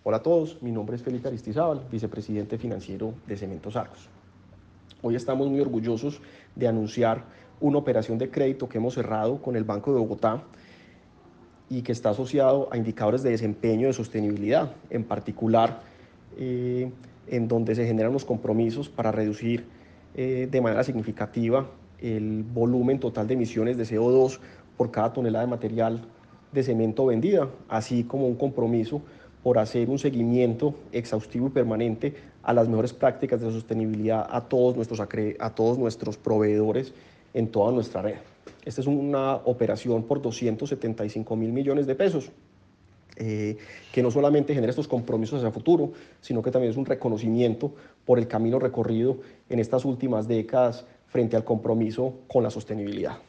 Hola a todos, mi nombre es Felipe Aristizábal, vicepresidente financiero de Cementos Argos. Hoy estamos muy orgullosos de anunciar una operación de crédito que hemos cerrado con el Banco de Bogotá y que está asociado a indicadores de desempeño de sostenibilidad, en particular en donde se generan los compromisos para reducir de manera significativa el volumen total de emisiones de CO2 por cada tonelada de material de cemento vendida, así como un compromiso por hacer un seguimiento exhaustivo y permanente a las mejores prácticas de sostenibilidad a todos nuestros proveedores en toda nuestra red. Esta es una operación por 275.000 millones de pesos, que no solamente genera estos compromisos hacia el futuro, sino que también es un reconocimiento por el camino recorrido en estas últimas décadas frente al compromiso con la sostenibilidad.